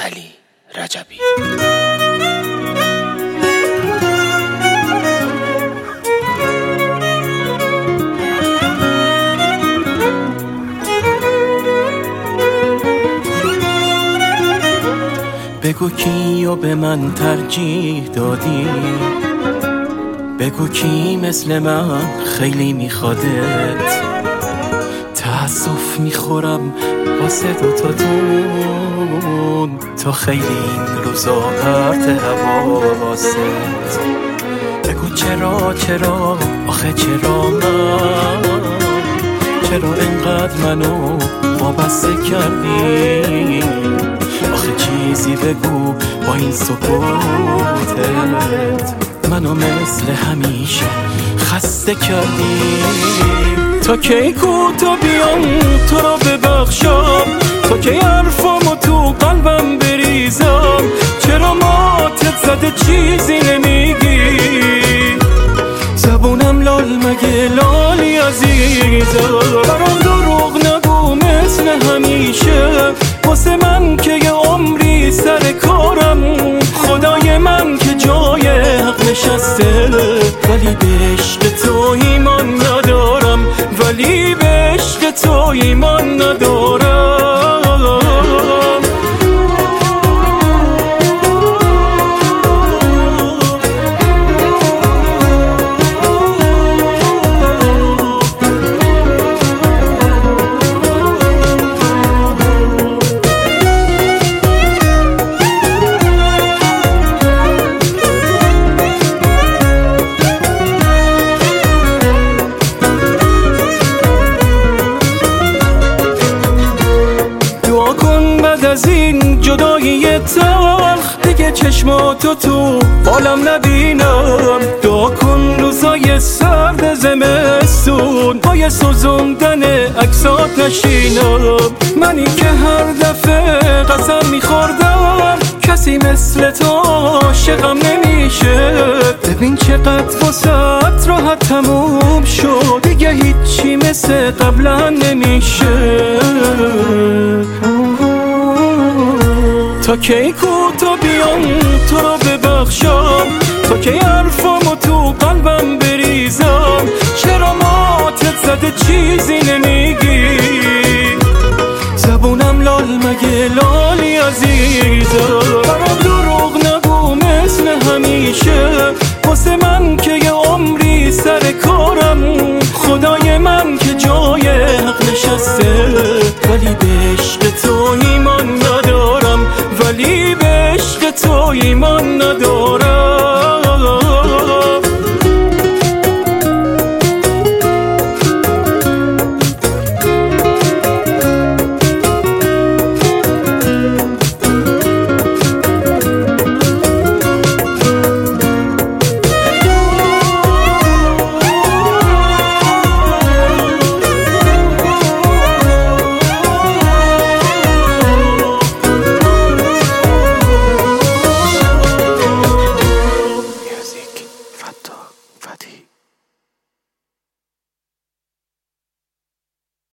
علی رجبی. بگو کیو به من ترجیح دادی، بگو کی مثل من خیلی میخوادت. تأسف میخورم واسه دوتاتون، تا خیلی این روزا پرت حواست. بگو چرا آخه چرا من، چرا اینقدر منو وابسته کردی. آخه چیزی بگو با این سکوتت، منو مثل همیشه خسته کردی. تا کی کوتا بیام تو رو ببخشم، تا کی حرفامو تو قلبم بریزم. چرا ماتت زده چیزی نمیگی، زبونم لال مگه لالی عزیزم. برام دروغ نگو مثل همیشه، واسه من که یه عمری سر کارم. خدای من که جای حق نشسته، ولی به عشق تو ایمان ندارم، ولی به عشق تو ایمان ندارم. از این جدایی تلخ دیگه چشماتو تو بالم نبینم. دعا کن روزای سرد زمستون پای سوزوندن عکسات نشینم. منی که هر دفعه قسم میخوردم کسی مثل تو عاشقم نمیشه. ببین چقدر واسط راحت تموم شد، دیگه هیچی مثل قبلا نمیشه. تا کی کوتا بیام تو رو ببخشم، تا کی حرفامو تو قلبم بریزم. چرا ماتت زده چیزی نمیگی، زبونم لال مگه لالی عزیزم. برام دروغ نگو مثل همیشه، واسه من که یه عمری سر کارم. خدای من که جای حق نشسته، ولی